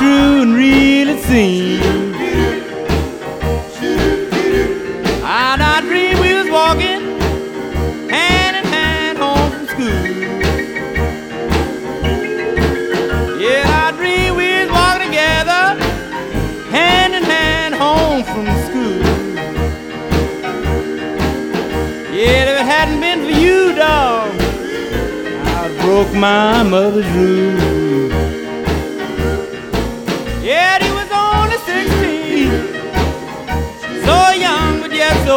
true and real it seems. And I dreamed we was walking hand in hand home from school. Yeah, I dreamed we was walking together hand in hand home from school. Yeah, if it hadn't been for you, dog, I'd broke my mother's rule. Yeah, he was only 16, so young but yet so